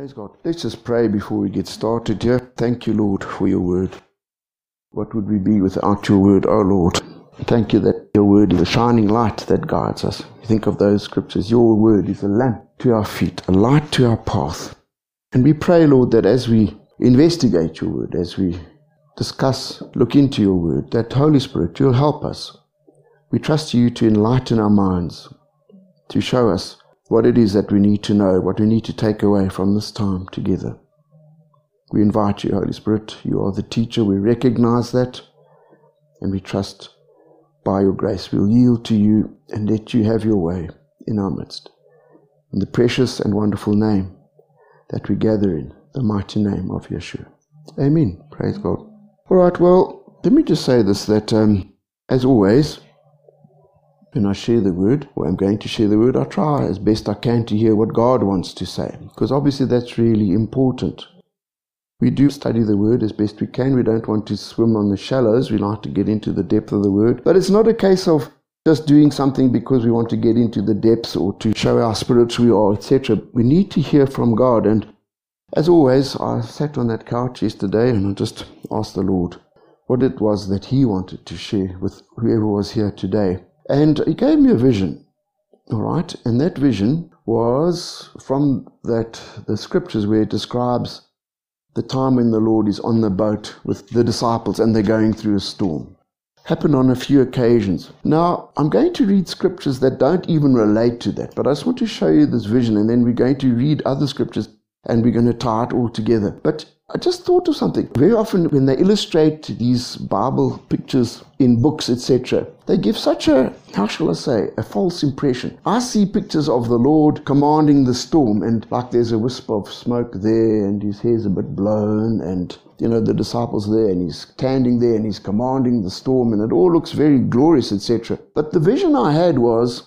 Praise God. Let's just pray before we get started here. Thank you, Lord, for your word. What would we be without your word, oh Lord? Thank you that your word is a shining light that guides us. You think of those scriptures. Your word is a lamp to our feet, a light to our path. And we pray, Lord, that as we investigate your word, as we discuss, look into your word, that Holy Spirit, you'll help us. We trust you to enlighten our minds, to show us what it is that we need to know, what we need to take away from this time together. We invite you, Holy Spirit. You are the teacher. We recognize that, and we trust by your grace we'll yield to you and let you have your way in our midst. In the precious and wonderful name that we gather in, the mighty name of Yeshua. Amen. Praise God. All right, well, let me just say this, that as always, when I share the word, or I'm going to share the word, I try as best I can to hear what God wants to say, because obviously that's really important. We do study the word as best we can. We don't want to swim on the shallows. We like to get into the depth of the word. But it's not a case of just doing something because we want to get into the depths or to show our spirits we are, etc. We need to hear from God. And as always, I sat on that couch yesterday and I just asked the Lord what it was that He wanted to share with whoever was here today. And He gave me a vision, all right? And that vision was from the scriptures where it describes the time when the Lord is on the boat with the disciples and they're going through a storm. Happened on a few occasions. Now, I'm going to read scriptures that don't even relate to that, but I just want to show you this vision, and then we're going to read other scriptures and we're going to tie it all together. But I just thought of something. Very often when they illustrate these Bible pictures in books, etc., they give such a, how shall I say, a false impression. I see pictures of the Lord commanding the storm, and like there's a wisp of smoke there, and his hair's a bit blown, and the disciples there, and he's standing there, and he's commanding the storm, and it all looks very glorious, etc. But the vision I had was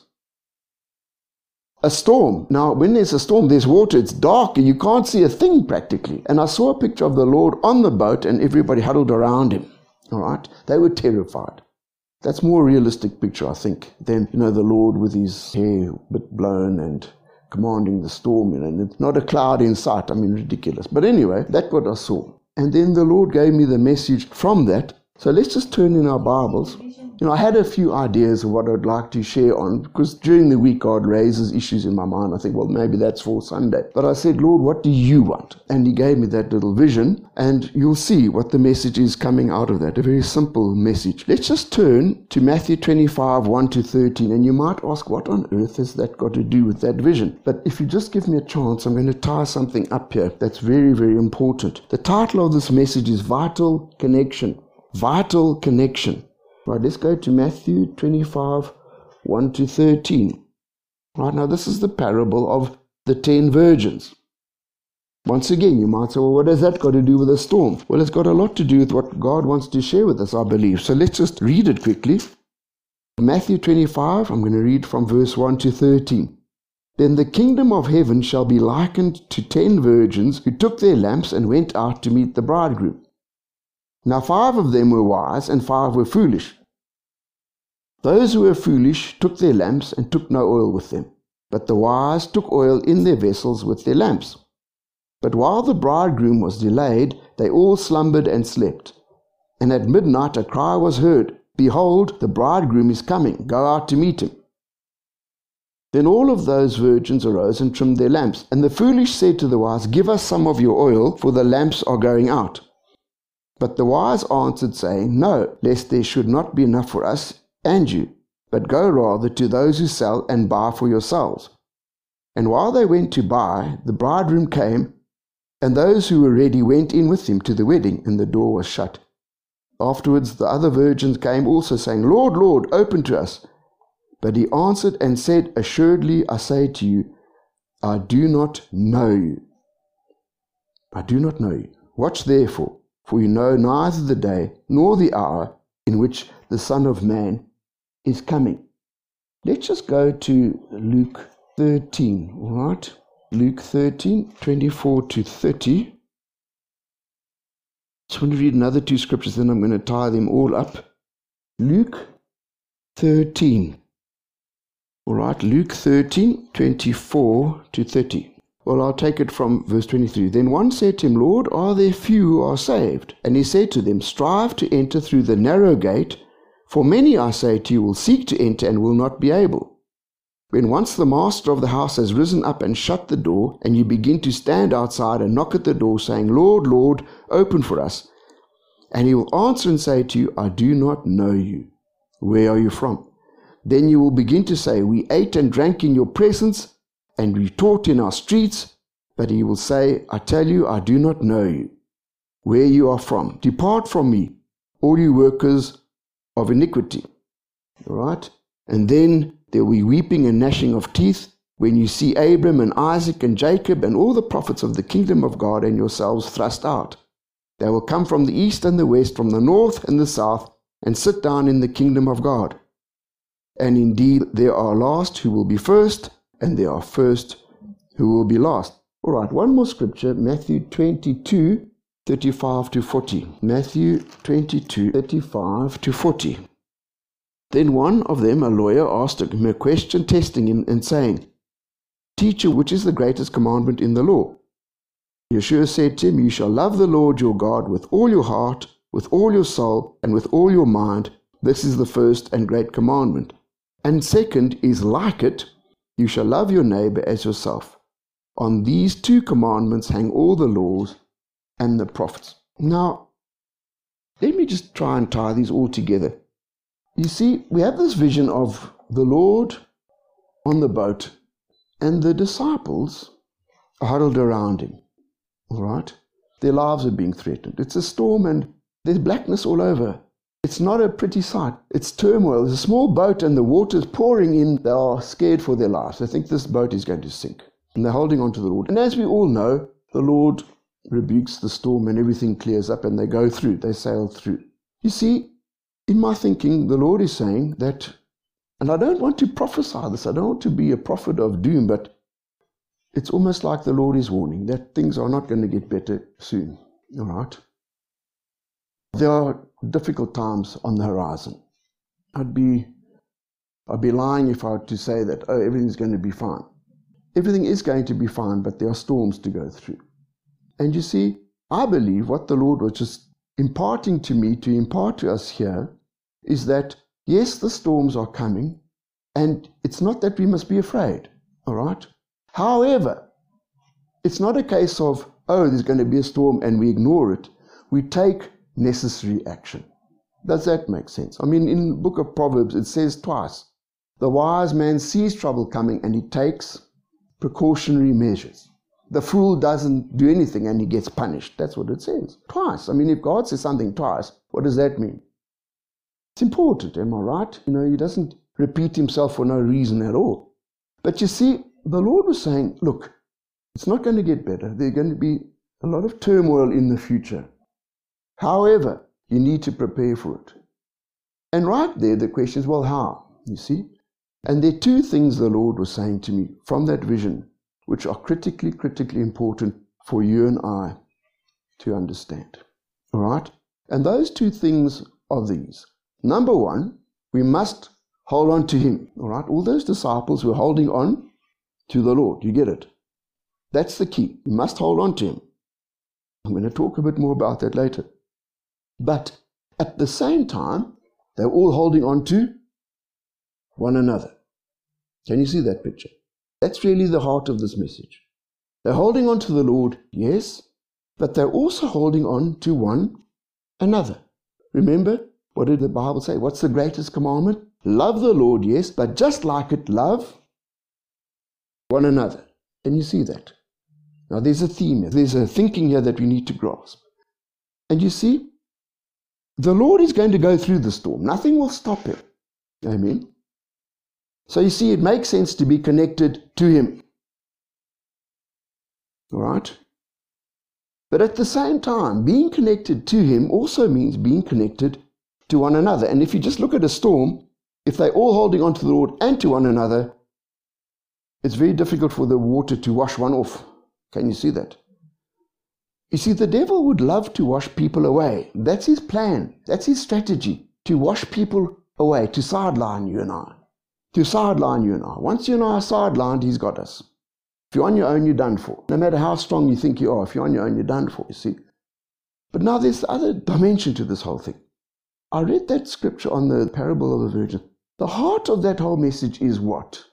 a storm. Now, when there's a storm, there's water, it's dark, and you can't see a thing practically. And I saw a picture of the Lord on the boat, and everybody huddled around him. All right? They were terrified. That's a more realistic picture, I think, than, the Lord with his hair a bit blown and commanding the storm, and it's not a cloud in sight. I mean, ridiculous. But anyway, that's what I saw. And then the Lord gave me the message from that. So let's just turn in our Bibles. I had a few ideas of what I'd like to share on, because during the week God raises issues in my mind. I think, well, maybe that's for Sunday. But I said, Lord, what do you want? And He gave me that little vision, and you'll see what the message is coming out of that. A very simple message. Let's just turn to Matthew 25, 1 to 13, and you might ask, what on earth has that got to do with that vision? But if you just give me a chance, I'm going to tie something up here that's very, very important. The title of this message is Vital Connection. Vital Connection. Right, let's go to Matthew 25, 1 to 13. Right, now this is the parable of the 10 virgins. Once again, you might say, well, what has that got to do with a storm? Well, it's got a lot to do with what God wants to share with us, I believe. So let's just read it quickly. Matthew 25, I'm going to read from verse 1 to 13. Then the kingdom of heaven shall be likened to 10 virgins who took their lamps and went out to meet the bridegroom. Now 5 of them were wise, and 5 were foolish. Those who were foolish took their lamps and took no oil with them. But the wise took oil in their vessels with their lamps. But while the bridegroom was delayed, they all slumbered and slept. And at midnight a cry was heard, Behold, the bridegroom is coming, go out to meet him. Then all of those virgins arose and trimmed their lamps. And the foolish said to the wise, Give us some of your oil, for the lamps are going out. But the wise answered, saying, No, lest there should not be enough for us and you, but go rather to those who sell and buy for yourselves. And while they went to buy, the bridegroom came, and those who were ready went in with him to the wedding, and the door was shut. Afterwards the other virgins came also, saying, Lord, Lord, open to us. But he answered and said, Assuredly I say to you, I do not know you. I do not know you. Watch therefore, for you know neither the day nor the hour in which the Son of Man is coming. Let's just go to Luke 13, all right? Luke 13, 24 to 30. Just want to read another 2 scriptures, then I'm going to tie them all up. Luke 13. All right, Luke 13, 24 to 30. Well, I'll take it from verse 23. Then one said to him, Lord, are there few who are saved? And he said to them, strive to enter through the narrow gate, for many, I say to you, will seek to enter and will not be able. When once the master of the house has risen up and shut the door, and you begin to stand outside and knock at the door, saying, Lord, Lord, open for us. And he will answer and say to you, I do not know you. Where are you from? Then you will begin to say, we ate and drank in your presence, and we taught in our streets. But he will say, I tell you, I do not know you, where you are from. Depart from me, all you workers of iniquity. All right? And then there will be weeping and gnashing of teeth when you see Abram and Isaac and Jacob and all the prophets of the kingdom of God and yourselves thrust out. They will come from the east and the west, from the north and the south, and sit down in the kingdom of God. And indeed there are last who will be first, and there are first who will be last. All right, one more scripture, Matthew 22, 35 to 40. Matthew 22, 35 to 40. Then one of them, a lawyer, asked him a question, testing him and saying, Teacher, which is the greatest commandment in the law? Yeshua said to him, You shall love the Lord your God with all your heart, with all your soul, and with all your mind. This is the first and great commandment. And second is like it, you shall love your neighbor as yourself. On these two commandments hang all the laws and the prophets. Now, let me just try and tie these all together. You see, we have this vision of the Lord on the boat, and the disciples are huddled around him. All right? Their lives are being threatened. It's a storm and there's blackness all over. It's not a pretty sight. It's turmoil. There's a small boat and the water's pouring in. They are scared for their lives. They think this boat is going to sink. And they're holding on to the Lord. And as we all know, the Lord rebukes the storm and everything clears up and they go through. They sail through. You see, in my thinking, the Lord is saying that, and I don't want to prophesy this. I don't want to be a prophet of doom, but it's almost like the Lord is warning that things are not going to get better soon. All right? There are difficult times on the horizon. I'd be lying if I were to say that, oh, everything's going to be fine. Everything is going to be fine, but there are storms to go through. And you see, I believe what the Lord was just imparting to me, to impart to us here, is that, yes, the storms are coming, and it's not that we must be afraid, all right? However, it's not a case of, oh, there's going to be a storm and we ignore it. We take necessary action. Does that make sense? I mean, in the book of Proverbs, it says twice, the wise man sees trouble coming and he takes precautionary measures. The fool doesn't do anything and he gets punished. That's what it says. Twice. I mean, if God says something twice, what does that mean? It's important, am I right? You know, he doesn't repeat himself for no reason at all. But you see, the Lord was saying, look, it's not going to get better. There's going to be a lot of turmoil in the future. However, you need to prepare for it. And right there, the question is, well, how? You see? And there are two things the Lord was saying to me from that vision, which are critically important for you and I to understand. All right? And those two things are these. Number one, we must hold on to Him. All right? All those disciples were holding on to the Lord. You get it? That's the key. You must hold on to Him. I'm going to talk a bit more about that later. But at the same time, they're all holding on to one another. Can you see that picture? That's really the heart of this message. They're holding on to the Lord, yes, but they're also holding on to one another. Remember, what did the Bible say? What's the greatest commandment? Love the Lord, yes, but just like it, love one another. Can you see that? Now there's a theme here. There's a thinking here that we need to grasp. And you see, the Lord is going to go through the storm. Nothing will stop Him. Amen. So you see, it makes sense to be connected to Him. All right? But at the same time, being connected to Him also means being connected to one another. And if you just look at a storm, if they're all holding on to the Lord and to one another, it's very difficult for the water to wash one off. Can you see that? You see, the devil would love to wash people away. That's his plan. That's his strategy, to wash people away, to sideline you and I. To sideline you and I. Once you and I are sidelined, he's got us. If you're on your own, you're done for. No matter how strong you think you are, if you're on your own, you're done for, you see. But now there's the other dimension to this whole thing. I read that scripture on the parable of the virgin. The heart of that whole message is what?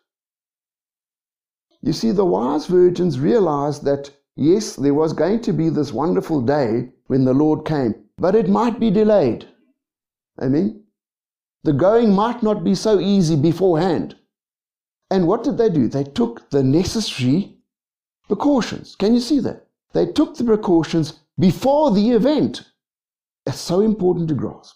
You see, the wise virgins realized that, yes, there was going to be this wonderful day when the Lord came, but it might be delayed. Amen? The going might not be so easy beforehand. And what did they do? They took the necessary precautions. Can you see that? They took the precautions before the event. It's so important to grasp.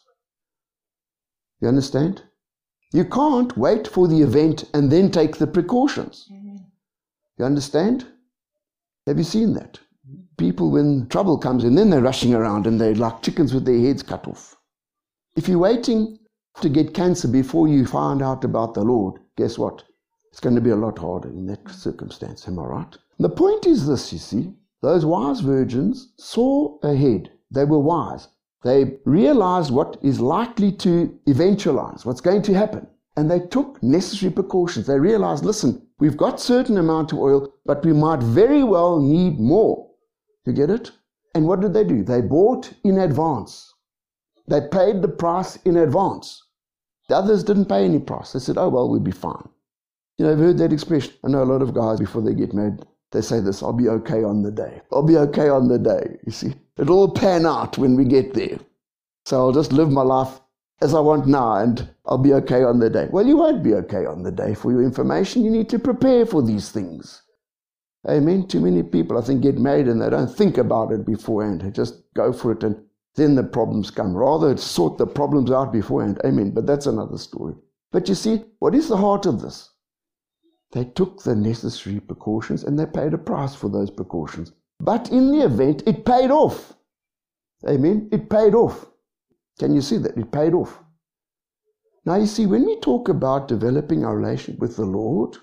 You understand? You can't wait for the event and then take the precautions. You understand? Have you seen that? People, when trouble comes in, then they're rushing around and they're like chickens with their heads cut off. If you're waiting to get cancer before you find out about the Lord, guess what? It's going to be a lot harder in that circumstance. Am I right? The point is this, you see. Those wise virgins saw ahead. They were wise. They realized what is likely to eventualize, what's going to happen. And they took necessary precautions. They realized, listen, we've got certain amount of oil, but we might very well need more. You get it? And what did they do? They bought in advance. They paid the price in advance. The others didn't pay any price. They said, oh, well, we'll be fine. You know, I've heard that expression. I know a lot of guys, before they get married, they say this, I'll be okay on the day. I'll be okay on the day, you see. It'll all pan out when we get there. So I'll just live my life as I want now and I'll be okay on the day. Well, you won't be okay on the day. For your information, you need to prepare for these things. Amen. Too many people, I think, get married and they don't think about it beforehand. They just go for it and then the problems come. Rather, sort the problems out beforehand. Amen. But that's another story. But you see, what is the heart of this? They took the necessary precautions and they paid a price for those precautions. But in the event, it paid off. Amen. It paid off. Can you see that? It paid off. Now you see, when we talk about developing our relationship with the Lord,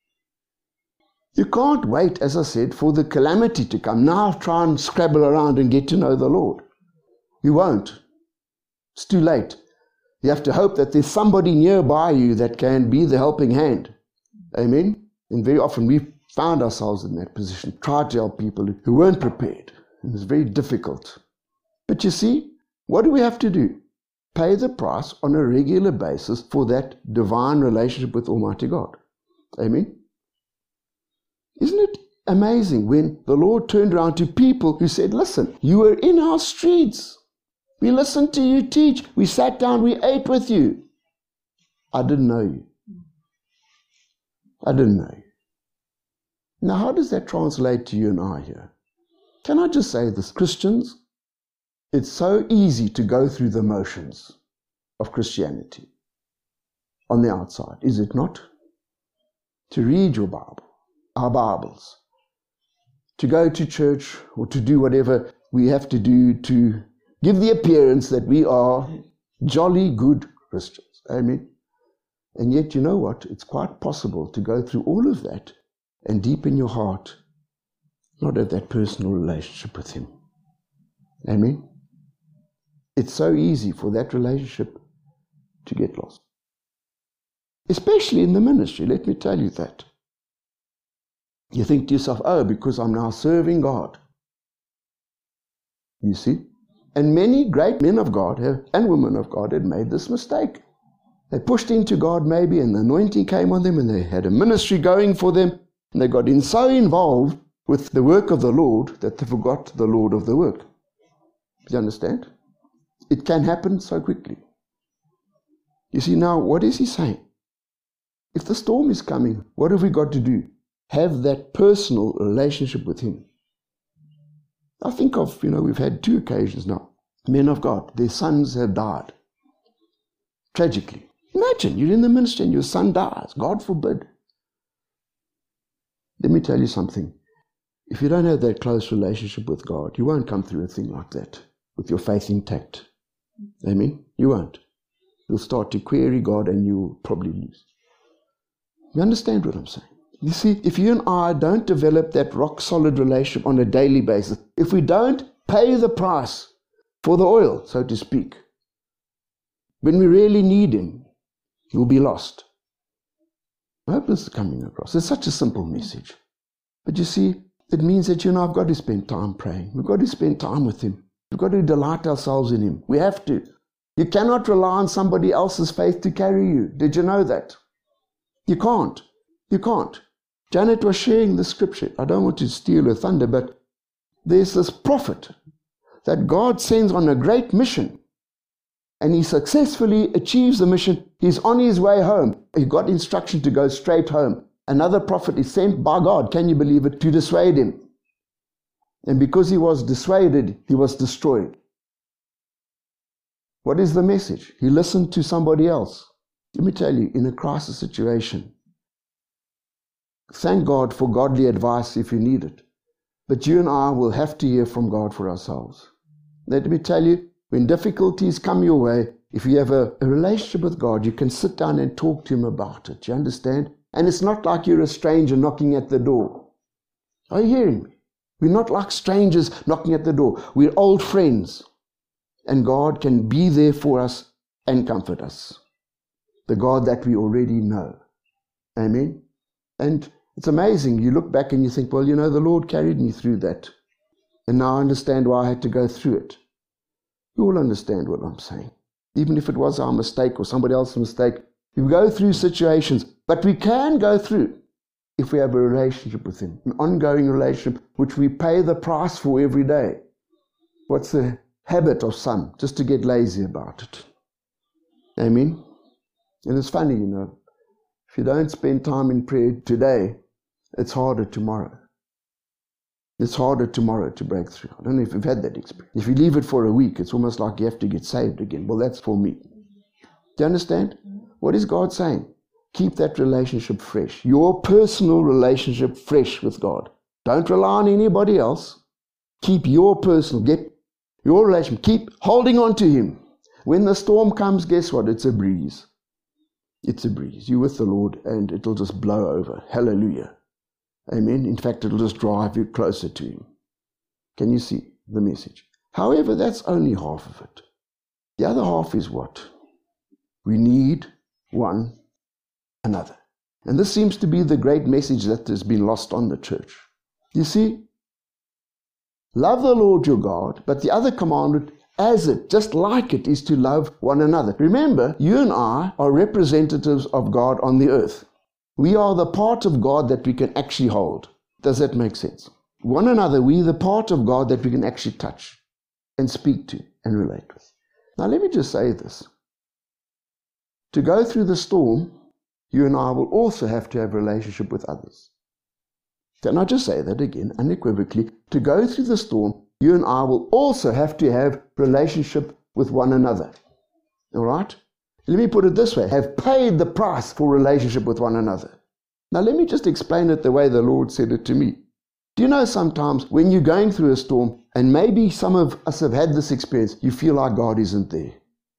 you can't wait, as I said, for the calamity to come. Now try and scrabble around and get to know the Lord. You won't. It's too late. You have to hope that there's somebody nearby you that can be the helping hand. Amen? And very often we found ourselves in that position. Tried to help people who weren't prepared. It was very difficult. But you see, what do we have to do? Pay the price on a regular basis for that divine relationship with Almighty God. Amen? Isn't it amazing when the Lord turned around to people who said, listen, you were in our streets. We listened to you teach. We sat down, we ate with you. I didn't know you. I didn't know you. Now, how does that translate to you and I here? Can I just say this, Christians? It's so easy to go through the motions of Christianity on the outside, is it not? To read your Bible, our Bibles, to go to church or to do whatever we have to do to give the appearance that we are jolly good Christians. Amen. And yet, you know what? It's quite possible to go through all of that and deep in your heart, not have that personal relationship with Him. Amen. It's so easy for that relationship to get lost. Especially in the ministry, let me tell you that. You think to yourself, oh, because I'm now serving God. You see? And many great men of God and women of God had made this mistake. They pushed into God maybe and the anointing came on them and they had a ministry going for them and they got so involved with the work of the Lord that they forgot the Lord of the work. Do you understand? It can happen so quickly. You see, now, what is he saying? If the storm is coming, what have we got to do? Have that personal relationship with Him. I think of, we've had 2 occasions now. Men of God, their sons have died. Tragically. Imagine, you're in the ministry and your son dies. God forbid. Let me tell you something. If you don't have that close relationship with God, you won't come through a thing like that with your faith intact. Amen? You won't. You'll start to query God and you'll probably lose. You understand what I'm saying? You see, if you and I don't develop that rock-solid relationship on a daily basis, if we don't pay the price for the oil, so to speak, when we really need Him, you'll be lost. I hope this is coming across. It's such a simple message. But you see, it means that I've got to spend time praying. We've got to spend time with Him. We've got to delight ourselves in Him. We have to. You cannot rely on somebody else's faith to carry you. Did you know that? You can't. You can't. Janet was sharing the scripture. I don't want to steal her thunder, but there's this prophet that God sends on a great mission, and he successfully achieves the mission. He's on his way home. He got instruction to go straight home. Another prophet is sent by God, can you believe it, to dissuade him. And because he was dissuaded, he was destroyed. What is the message? He listened to somebody else. Let me tell you, in a crisis situation, thank God for godly advice if you need it. But you and I will have to hear from God for ourselves. Let me tell you, when difficulties come your way, if you have a relationship with God, you can sit down and talk to Him about it. You understand? And it's not like you're a stranger knocking at the door. Are you hearing me? We're not like strangers knocking at the door. We're old friends. And God can be there for us and comfort us. The God that we already know. Amen? And it's amazing. You look back and you think, well, the Lord carried me through that. And now I understand why I had to go through it. You all understand what I'm saying. Even if it was our mistake or somebody else's mistake, we go through situations. But we can go through if we have a relationship with Him. An ongoing relationship which we pay the price for every day. What's the habit of some? Just to get lazy about it. Amen? And it's funny, if you don't spend time in prayer today, it's harder tomorrow. It's harder tomorrow to break through. I don't know if you've had that experience. If you leave it for a week, it's almost like you have to get saved again. Well, that's for me. Do you understand? What is God saying? Keep that relationship fresh. Your personal relationship fresh with God. Don't rely on anybody else. Keep your your relationship. Keep holding on to Him. When the storm comes, guess what? It's a breeze. It's a breeze. You're with the Lord and it'll just blow over. Hallelujah. Amen. In fact, it'll just drive you closer to Him. Can you see the message? However, that's only half of it. The other half is what? We need one another. And this seems to be the great message that has been lost on the church. You see, love the Lord your God, but the other commandment, just like it, is to love one another. Remember, you and I are representatives of God on the earth. We are the part of God that we can actually hold. Does that make sense? One another, we are the part of God that we can actually touch and speak to and relate with. Now let me just say this. To go through the storm, you and I will also have to have a relationship with others. Can I just say that again, unequivocally? To go through the storm, you and I will also have to have relationship with one another. All right? Let me put it this way. Have paid the price for relationship with one another. Now let me just explain it the way the Lord said it to me. Do you know sometimes when you're going through a storm, and maybe some of us have had this experience, you feel like God isn't there.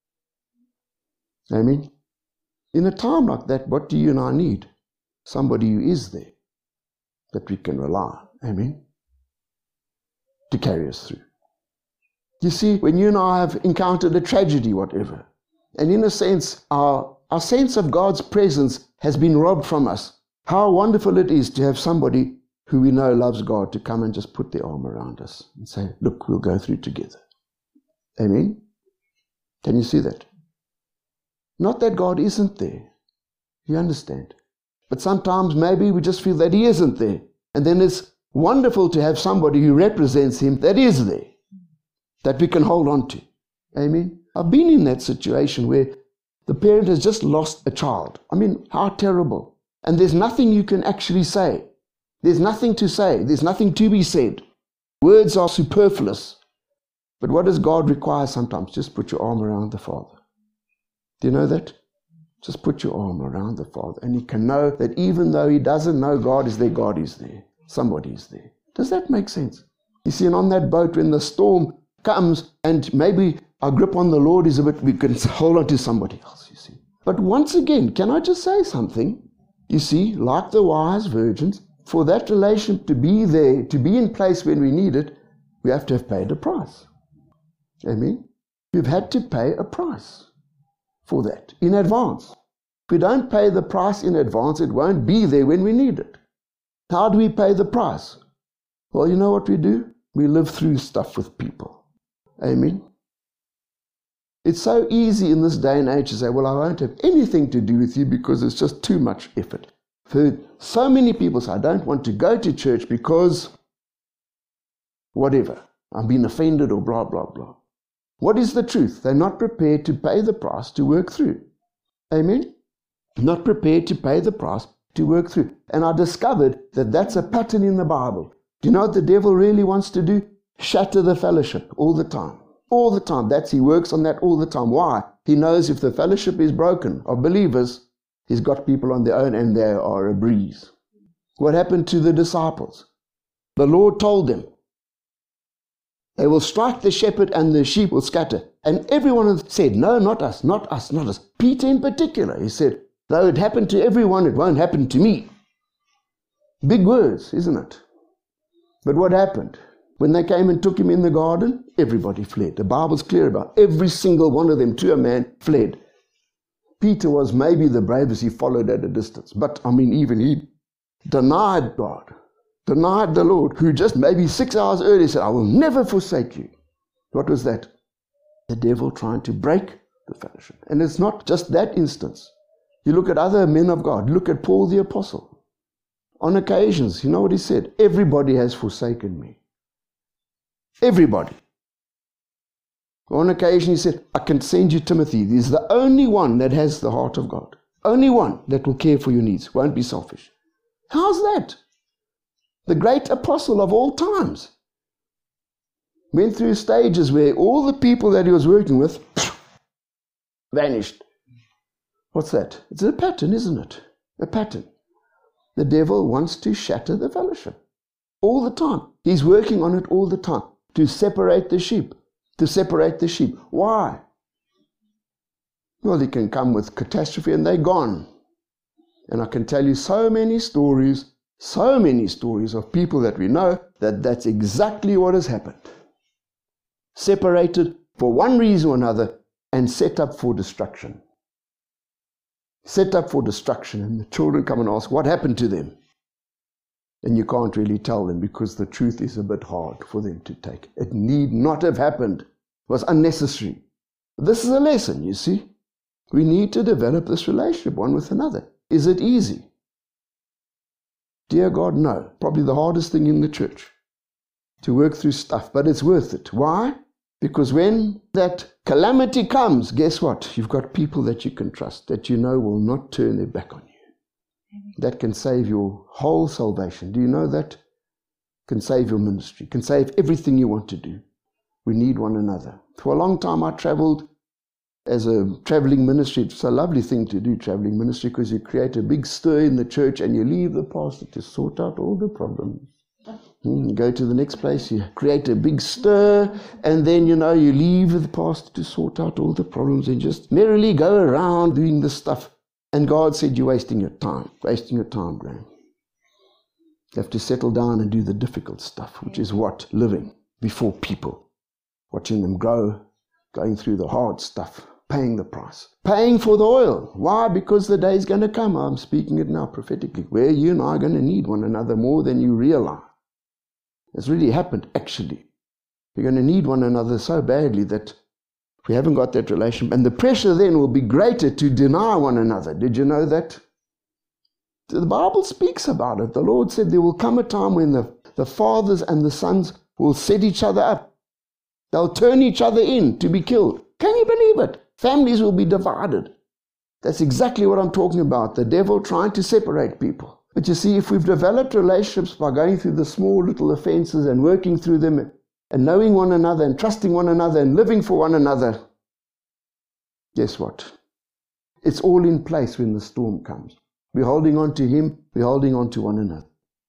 Amen? In a time like that, what do you and I need? Somebody who is there, that we can rely on. Amen? To carry us through. You see, when you and I have encountered a tragedy, whatever, and in a sense, our sense of God's presence has been robbed from us, how wonderful it is to have somebody who we know loves God to come and just put their arm around us and say, look, we'll go through together. Amen? Can you see that? Not that God isn't there. You understand? But sometimes maybe we just feel that He isn't there. And then it's wonderful to have somebody who represents Him that is there, that we can hold on to. Amen? I've been in that situation where the parent has just lost a child. I mean, how terrible. And there's nothing you can actually say. There's nothing to say. There's nothing to be said. Words are superfluous. But what does God require sometimes? Just put your arm around the Father. Do you know that? Just put your arm around the Father. And He can know that even though he doesn't know God is there, God is there. Somebody is there. Does that make sense? You see, and on that boat, when the storm comes and maybe our grip on the Lord is a bit, we can hold on to somebody else, you see. But once again, can I just say something? You see, like the wise virgins, for that relationship to be there, to be in place when we need it, we have to have paid a price. Amen? We've had to pay a price for that in advance. If we don't pay the price in advance, it won't be there when we need it. How do we pay the price? Well, you know what we do? We live through stuff with people. Amen. It's so easy in this day and age to say, well, I won't have anything to do with you because it's just too much effort. I've heard so many people say, I don't want to go to church because whatever, I've been offended or blah, blah, blah. What is the truth? They're not prepared to pay the price to work through. Amen? Not prepared to pay the price to work through. And I discovered that that's a pattern in the Bible. Do you know what the devil really wants to do? Shatter the fellowship all the time. All the time. He works on that all the time. Why? He knows if the fellowship is broken of believers, he's got people on their own and they are a breeze. What happened to the disciples? The Lord told them, they will strike the shepherd and the sheep will scatter. And everyone said, no, not us, not us, not us. Peter in particular, he said, though it happened to everyone, it won't happen to me. Big words, isn't it? But what happened? When they came and took him in the garden, everybody fled. The Bible's clear about it. Every single one of them, to a man, fled. Peter was maybe the bravest. He followed at a distance. But, even he denied God, denied the Lord, who just maybe 6 hours earlier said, I will never forsake you. What was that? The devil trying to break the fellowship. And it's not just that instance. You look at other men of God. Look at Paul the Apostle. On occasions, you know what he said? Everybody has forsaken me. Everybody. On occasion he said, I can send you Timothy. He's the only one that has the heart of God. Only one that will care for your needs. Won't be selfish. How's that? The great apostle of all times went through stages where all the people that he was working with vanished. What's that? It's a pattern, isn't it? A pattern. The devil wants to shatter the fellowship all the time. He's working on it all the time to separate the sheep. To separate the sheep. Why? Well, he can come with catastrophe and they're gone. And I can tell you so many stories of people that we know that that's exactly what has happened. Separated for one reason or another and set up for destruction. Set up for destruction, and the children come and ask, what happened to them? And you can't really tell them because the truth is a bit hard for them to take. It need not have happened. It was unnecessary. This is a lesson, you see. We need to develop this relationship one with another. Is it easy? Dear God, no. Probably the hardest thing in the church to work through stuff, but it's worth it. Why? Because when that calamity comes, guess what? You've got people that you can trust, that you know will not turn their back on you. That can save your whole salvation. Do you know that? Can save your ministry, can save everything you want to do. We need one another. For a long time I traveled as a traveling ministry. It's a lovely thing to do, traveling ministry, because you create a big stir in the church and you leave the pastor to sort out all the problems. You go to the next place, you create a big stir, and then, you leave the pastor to sort out all the problems and just merrily go around doing this stuff. And God said, you're wasting your time, Graham. You have to settle down and do the difficult stuff, which is what? Living before people, watching them grow, going through the hard stuff, paying the price, paying for the oil. Why? Because the day is going to come, I'm speaking it now prophetically, where you and I are going to need one another more than you realize. It's really happened, actually. We're going to need one another so badly that if we haven't got that relationship, and the pressure then will be greater to deny one another. Did you know that? The Bible speaks about it. The Lord said there will come a time when the fathers and the sons will set each other up. They'll turn each other in to be killed. Can you believe it? Families will be divided. That's exactly what I'm talking about. The devil trying to separate people. But you see, if we've developed relationships by going through the small little offenses and working through them and knowing one another and trusting one another and living for one another, guess what? It's all in place when the storm comes. We're holding on to Him. We're holding on to one another.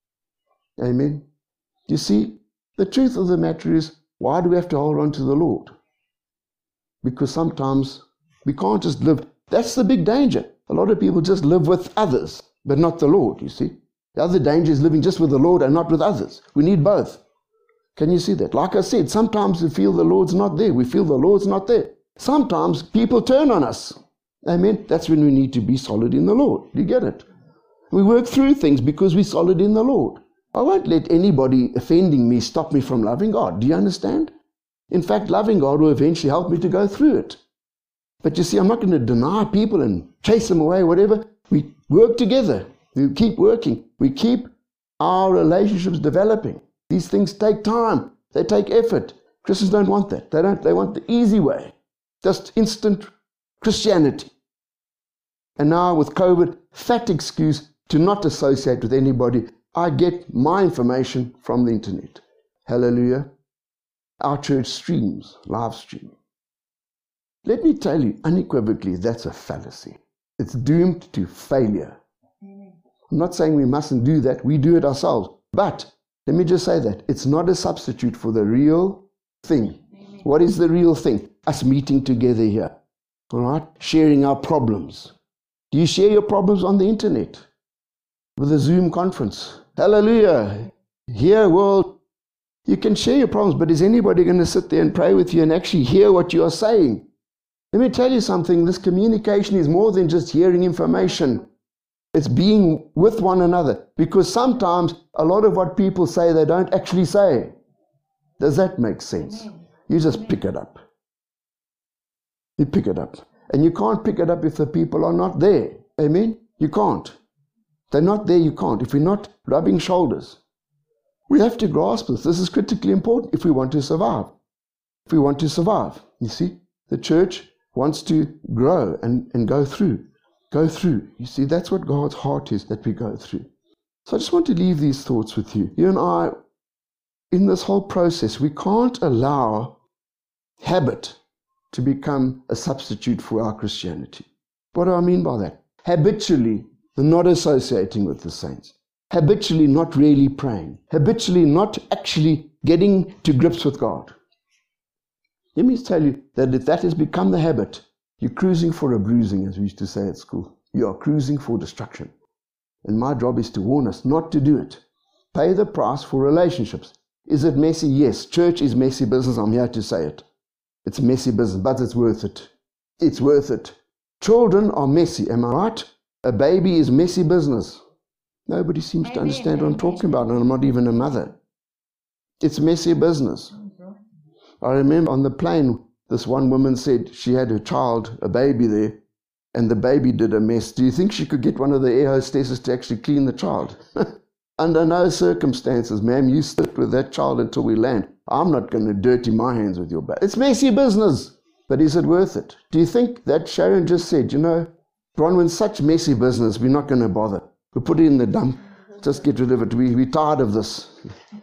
Amen? You see, the truth of the matter is, why do we have to hold on to the Lord? Because sometimes we can't just live. That's the big danger. A lot of people just live with others, but not the Lord, you see. The other danger is living just with the Lord and not with others. We need both. Can you see that? Like I said, sometimes we feel the Lord's not there. We feel the Lord's not there. Sometimes people turn on us. Amen? That's when we need to be solid in the Lord. Do you get it? We work through things because we're solid in the Lord. I won't let anybody offending me stop me from loving God. Do you understand? In fact, loving God will eventually help me to go through it. But you see, I'm not going to deny people and chase them away, whatever. We work together. We keep working. We keep our relationships developing. These things take time. They take effort. Christians don't want that. They want the easy way. Just instant Christianity. And now with COVID, fat excuse to not associate with anybody. I get my information from the internet. Hallelujah. Our church streams, live stream. Let me tell you unequivocally, that's a fallacy. It's doomed to failure. I'm not saying we mustn't do that. We do it ourselves. But let me just say that it's not a substitute for the real thing. What is the real thing? Us meeting together here. All right? Sharing our problems. Do you share your problems on the internet? With a Zoom conference? Hallelujah. Here, world, you can share your problems, but is anybody going to sit there and pray with you and actually hear what you are saying? Let me tell you something. This communication is more than just hearing information. It's being with one another. Because sometimes a lot of what people say, they don't actually say. Does that make sense? You just pick it up. You pick it up. And you can't pick it up if the people are not there. Amen? You can't. They're not there, you can't. If we're not rubbing shoulders. We have to grasp this. This is critically important if we want to survive. If we want to survive. You see, the church wants to grow and go through. Go through. You see, that's what God's heart is, that we go through. So I just want to leave these thoughts with you. You and I, in this whole process, we can't allow habit to become a substitute for our Christianity. What do I mean by that? Habitually, not associating with the saints. Habitually not really praying. Habitually not actually getting to grips with God. Let me tell you that if that has become the habit, you're cruising for a bruising, as we used to say at school. You are cruising for destruction. And my job is to warn us not to do it. Pay the price for relationships. Is it messy? Yes. Church is messy business. I'm here to say it. It's messy business, but it's worth it. It's worth it. Children are messy, am I right? A baby is messy business. Nobody seems to understand what I'm talking about, and I'm not even a mother. It's messy business. I remember on the plane, this one woman said she had her child, a baby there, and the baby did a mess. Do you think she could get one of the air hostesses to actually clean the child? Under no circumstances, ma'am, you sit with that child until we land. I'm not going to dirty my hands with your baby. It's messy business. But is it worth it? Do you think that Sharon just said, you know, Bronwyn's such messy business, we're not going to bother. We'll put it in the dump. Just get rid of it. We're tired of this.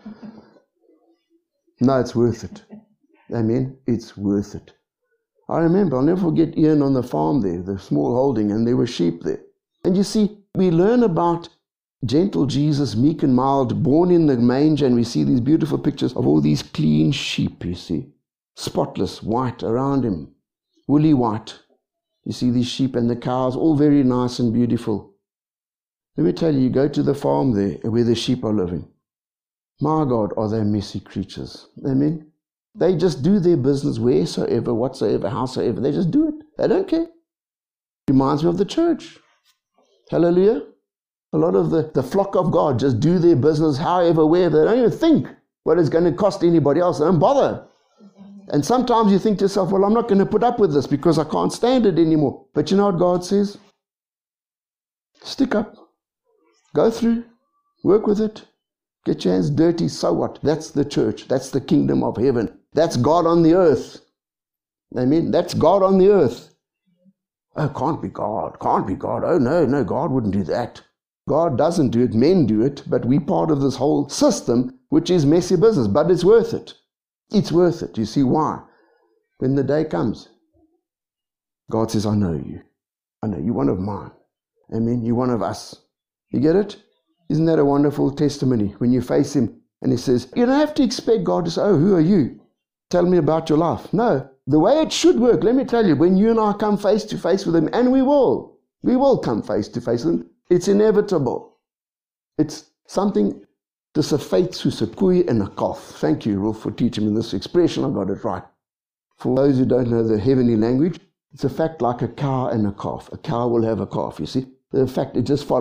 No, it's worth it. Amen. It's worth it. I remember, I'll never forget Ian on the farm there, the small holding, and there were sheep there. And you see, we learn about gentle Jesus, meek and mild, born in the manger, and we see these beautiful pictures of all these clean sheep, you see. Spotless, white around him. Woolly white. You see these sheep and the cows, all very nice and beautiful. Let me tell you, you go to the farm there where the sheep are living. My God, are they messy creatures. Amen. They just do their business wheresoever, whatsoever, howsoever. They just do it. They don't care. Reminds me of the church. Hallelujah. A lot of the flock of God just do their business however, wherever. They don't even think what it's going to cost anybody else. They don't bother. And sometimes you think to yourself, well, I'm not going to put up with this because I can't stand it anymore. But you know what God says? Stick up. Go through. Work with it. Get your hands dirty. So what? That's the church. That's the kingdom of heaven. That's God on the earth. Amen. That's God on the earth. Oh, can't be God. Can't be God. Oh, no, God wouldn't do that. God doesn't do it. Men do it. But we're part of this whole system, which is messy business. But it's worth it. It's worth it. You see why? When the day comes, God says, I know you. I know you're one of mine. Amen. You're one of us. You get it? Isn't that a wonderful testimony when you face him and he says, you don't have to expect God to say, oh, who are you? Tell me about your life. No, the way it should work, let me tell you, when you and I come face to face with him, and we will come face to face with him, it's inevitable. It's something, dis 'n feit soos 'n koei en 'n kalf. Thank you, Rolf, for teaching me this expression. I got it right. For those who don't know the heavenly language, it's a fact like a cow and a calf. A cow will have a calf, you see. The fact, it just follows.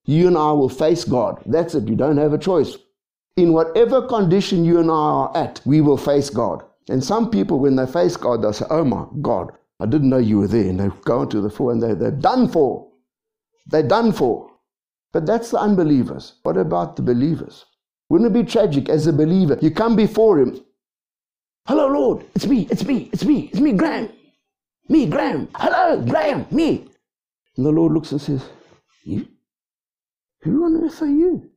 you and I will face God. That's it. You don't have a choice. In whatever condition you and I are at, we will face God. And some people, when they face God, they'll say, oh my God, I didn't know you were there. And they go into the floor and they're done for. They're done for. But that's the unbelievers. What about the believers? Wouldn't it be tragic as a believer? You come before him. Hello, Lord. It's me, Graham. Me, Graham. Hello, Graham, me. And the Lord looks and says, you? Who on earth are you?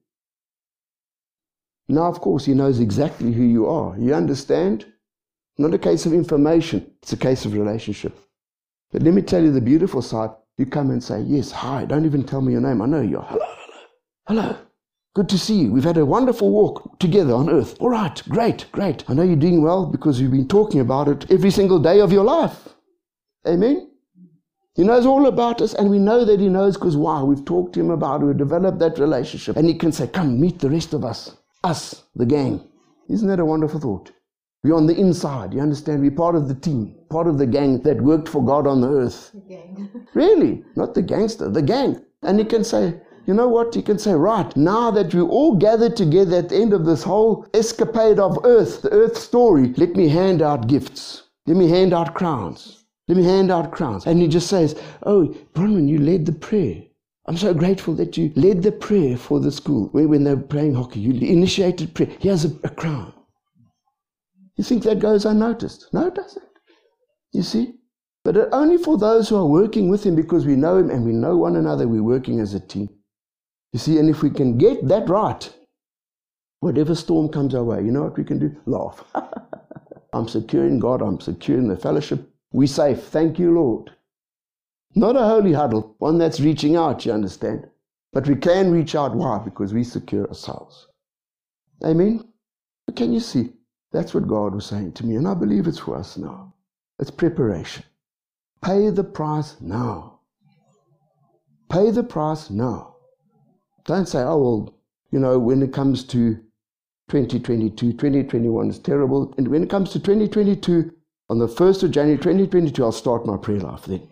Now, of course, he knows exactly who you are. You understand? Not a case of information. It's a case of relationship. But let me tell you the beautiful side. You come and say, yes, hi. Don't even tell me your name. I know you are. Hello, hello, hello. Good to see you. We've had a wonderful walk together on earth. All right, great. I know you're doing well because you've been talking about it every single day of your life. Amen? He knows all about us, and we know that he knows because why? We've talked to him about it. We've developed that relationship. And he can say, come, meet the rest of us. Us, the gang. Isn't that a wonderful thought? We're on the inside. You understand? We're part of the team, part of the gang that worked for God on the earth. The gang. Really? Not the gangster, the gang. And he can say, you know what? He can say, right, now that we all gathered together at the end of this whole escapade of earth, the earth story, let me hand out gifts. Let me hand out crowns. Let me hand out crowns. And he just says, oh, Bronwyn, you led the prayer. I'm so grateful that you led the prayer for the school. When they were playing hockey, you initiated prayer. Here's a crown. You think that goes unnoticed? No, it doesn't. You see? But only for those who are working with him, because we know him and we know one another, we're working as a team. You see, and if we can get that right, whatever storm comes our way, you know what we can do? Laugh. I'm secure in God. I'm secure in the fellowship. We're safe. Thank you, Lord. Not a holy huddle, one that's reaching out, you understand. But we can reach out. Why? Because we secure ourselves. Amen? But can you see? That's what God was saying to me, and I believe it's for us now. It's preparation. Pay the price now. Pay the price now. Don't say, oh, well, you know, when it comes to 2022, 2021 is terrible. And when it comes to 2022, on the 1st of January 2022, I'll start my prayer life then.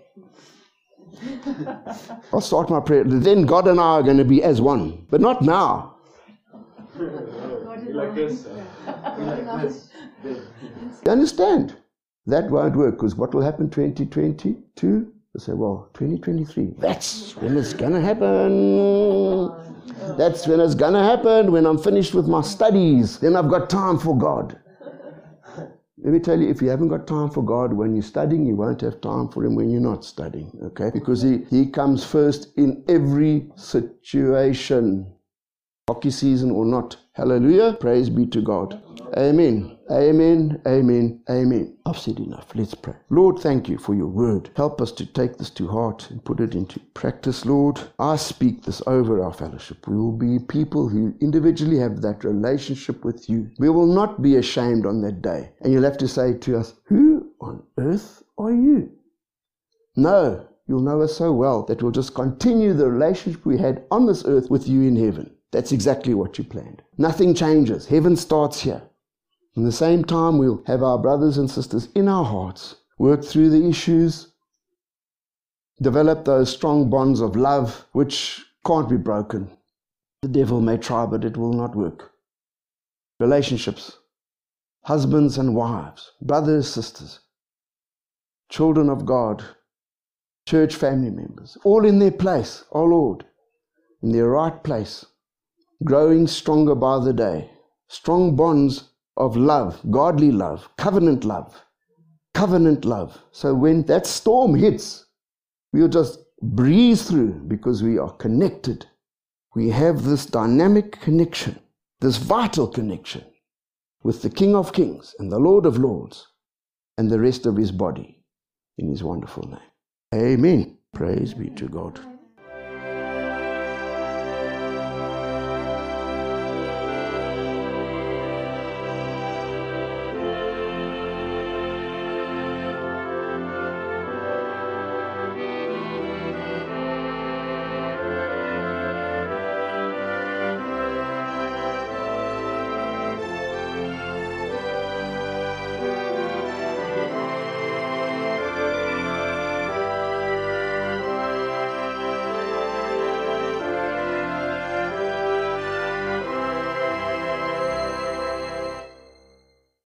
I'll start my prayer. Then God and I are going to be as one. But not now. Like this. You understand? That won't work, because what will happen 2022? They'll say, well, 2023. That's when it's going to happen. That's when it's going to happen, when I'm finished with my studies. Then I've got time for God. Let me tell you, if you haven't got time for God when you're studying, you won't have time for him when you're not studying, okay? Because he comes first in every situation. Hockey season or not. Hallelujah. Praise be to God. Amen. Amen. Amen. Amen. I've said enough. Let's pray. Lord, thank you for your word. Help us to take this to heart and put it into practice, Lord. I speak this over our fellowship. We will be people who individually have that relationship with you. We will not be ashamed on that day. And you'll have to say to us, who on earth are you? No, you'll know us so well that we'll just continue the relationship we had on this earth with you in heaven. That's exactly what you planned. Nothing changes. Heaven starts here. In the same time, we'll have our brothers and sisters in our hearts, work through the issues, develop those strong bonds of love which can't be broken. The devil may try, but it will not work. Relationships, husbands and wives, brothers, sisters, children of God, church family members, all in their place, oh Lord, in their right place, growing stronger by the day, strong bonds of love, godly love, covenant love. So when that storm hits, we'll just breeze through because we are connected. We have this dynamic connection, this vital connection with the King of Kings and the Lord of Lords and the rest of his body in his wonderful name. Amen. Praise be to God.